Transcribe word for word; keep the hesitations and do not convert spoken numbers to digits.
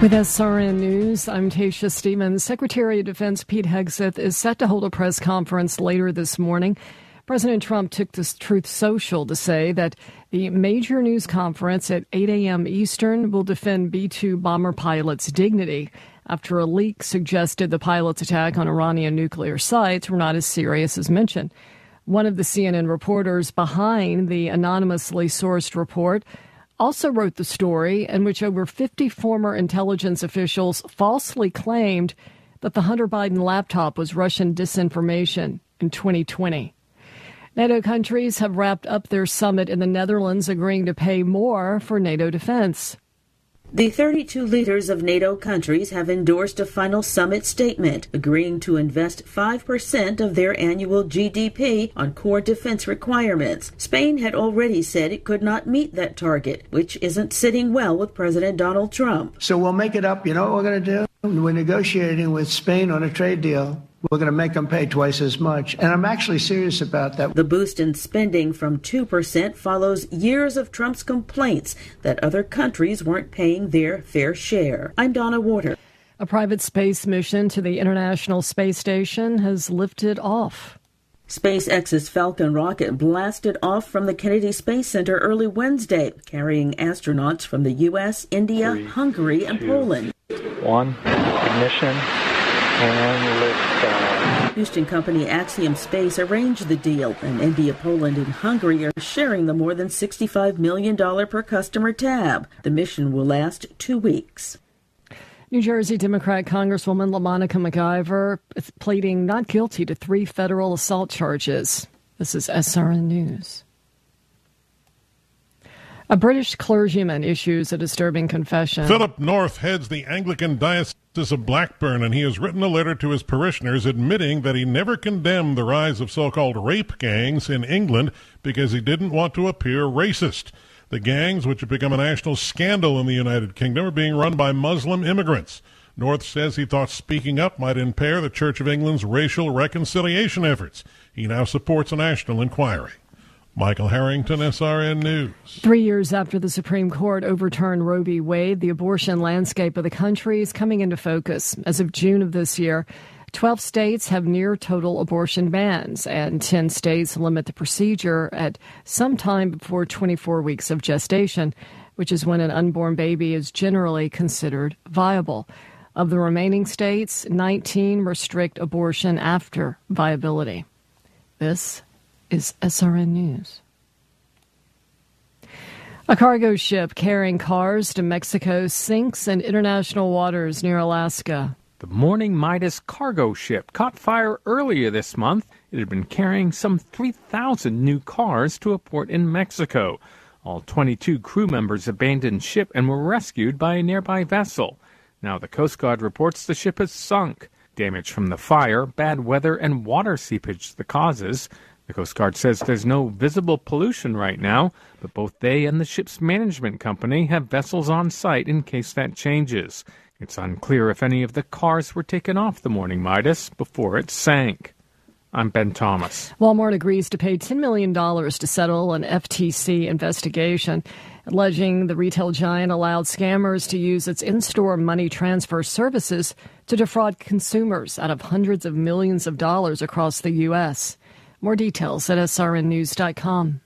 With S R N News, I'm Tasha Stevens. Secretary of Defense Pete Hegseth is set to hold a press conference later this morning. President Trump took to Truth Social to say that the major news conference at eight a.m. Eastern will defend B two bomber pilots' dignity after a leak suggested the pilots' attack on Iranian nuclear sites were not as serious as mentioned. One of the C N N reporters behind the anonymously sourced report also wrote the story in which over fifty former intelligence officials falsely claimed that the Hunter Biden laptop was Russian disinformation in twenty twenty. NATO countries have wrapped up their summit in the Netherlands, agreeing to pay more for NATO defense. The thirty-two leaders of NATO countries have endorsed a final summit statement, agreeing to invest five percent of their annual G D P on core defense requirements. Spain had already said it could not meet that target, which isn't sitting well with President Donald Trump. So we'll make it up. You know what we're going to do? We're negotiating with Spain on a trade deal. We're going to make them pay twice as much. And I'm actually serious about that. The boost in spending from two percent follows years of Trump's complaints that other countries weren't paying their fair share. I'm Donna Warder. A private space mission to the International Space Station has lifted off. SpaceX's Falcon rocket blasted off from the Kennedy Space Center early Wednesday, carrying astronauts from the U S, India, Three, Hungary, and two, Poland. One, ignition. And lift. Houston company Axiom Space arranged the deal, and India, Poland, and Hungary are sharing the more than sixty-five million dollars per customer tab. The mission will last two weeks. New Jersey Democrat Congresswoman LaMonica McIver is pleading not guilty to three federal assault charges. This is S R N News. A British clergyman issues a disturbing confession. Philip North heads the Anglican Diocese of Blackburn, and he has written a letter to his parishioners admitting that he never condemned the rise of so-called rape gangs in England because he didn't want to appear racist. The gangs, which have become a national scandal in the United Kingdom, are being run by Muslim immigrants. North says he thought speaking up might impair the Church of England's racial reconciliation efforts. He now supports a national inquiry. Michael Harrington, S R N News. Three years after the Supreme Court overturned Roe v. Wade, the abortion landscape of the country is coming into focus. As of June of this year, twelve states have near total abortion bans, and ten states limit the procedure at some time before twenty-four weeks of gestation, which is when an unborn baby is generally considered viable. Of the remaining states, nineteen restrict abortion after viability. This is S R N News. A cargo ship carrying cars to Mexico sinks in international waters near Alaska. The Morning Midas cargo ship caught fire earlier this month. It had been carrying some three thousand new cars to a port in Mexico. All twenty-two crew members abandoned ship and were rescued by a nearby vessel. Now the Coast Guard reports the ship has sunk. Damage from the fire, bad weather, and water seepage the causes. The Coast Guard says there's no visible pollution right now, but both they and the ship's management company have vessels on site in case that changes. It's unclear if any of the cars were taken off the Morning Midas before it sank. I'm Ben Thomas. Walmart agrees to pay ten million dollars to settle an F T C investigation, alleging the retail giant allowed scammers to use its in-store money transfer services to defraud consumers out of hundreds of millions of dollars across the U S More details at S R N news dot com.